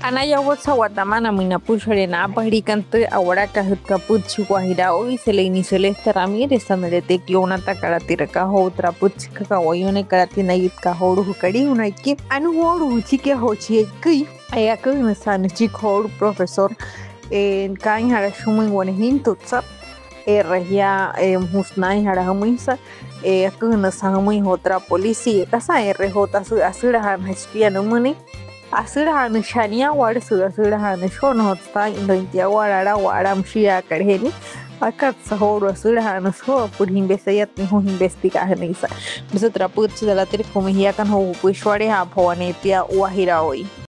Anaya Whatsa Guatamana Minapushorena Paricante Aguaraca Capuchi Guajirao y Seleni Celeste Ramírez Amereteki una takaratiraka otra puchika kawayone karatina yitka horu hukari una ki anu horu chike hochi ki ayaka san chikor profesor en kain hara shumin wanehin tutsa regia husnai hara hamisa akuna samui otra policía kasa RJ su asura han espía no muni asurahan shania war asurahan shon hotsta indointia warara waram shia karheni akat sahoro asurahan so por investigar ni ho investigar nisa bisa traput de la ter como ya kan ho pushware ha phoane pia wahira oi